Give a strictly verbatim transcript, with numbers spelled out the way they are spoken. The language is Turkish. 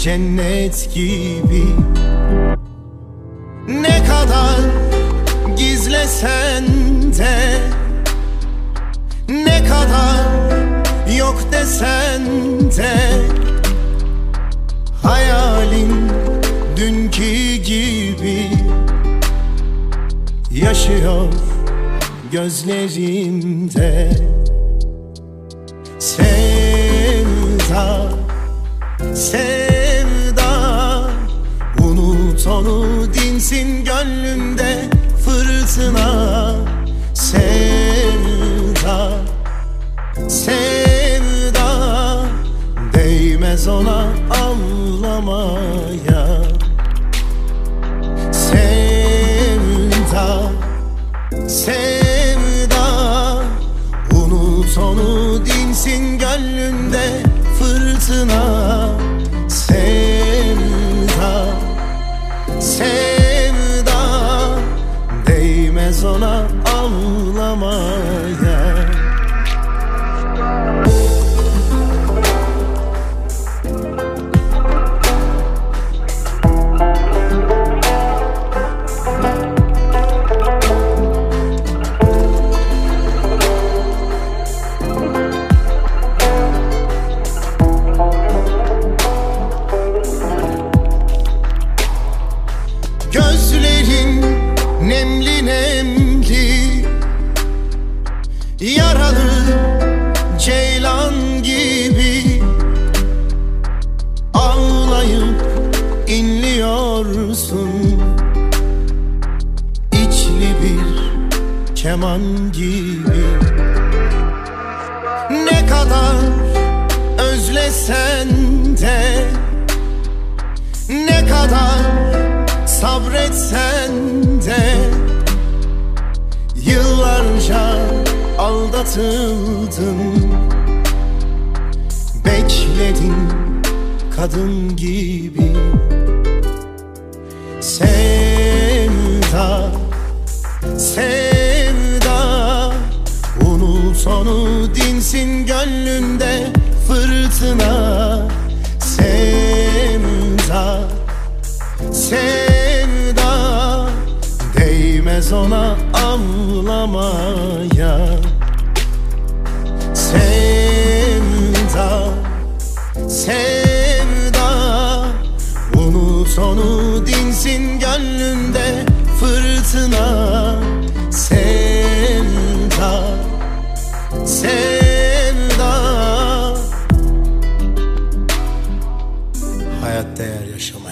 cennet gibi. Ne kadar gizlesen de, ne kadar yok desen de, hayalin dünkü gibi yaşıyor gözlerimde. Sevda, sevda, unut onu, dinsin gönlümde fırtına. Sevda, sevda, değmez ona ağlamaya. Sevda, sevda, unut onu, dinsin gönlünde fırtına. Sevda, sevda, değmez ona ağlamaya. Gözlerin nemli nemli, yaralı ceylan gibi, ağlayıp inliyorsun, içli bir keman gibi. Ne kadar özlesen de, ne kadar sabretsen de, yıllarca aldatıldın, bekledin kadın gibi. Sevda, sevda, unut onu, dinsin gönlünde fırtına. Sevda, sevda, değmez ona ağlamaya. Sevda, sevda, unut onu, dinsin gönlünde fırtına. Sevda, sevda, hayat değer yaşamak.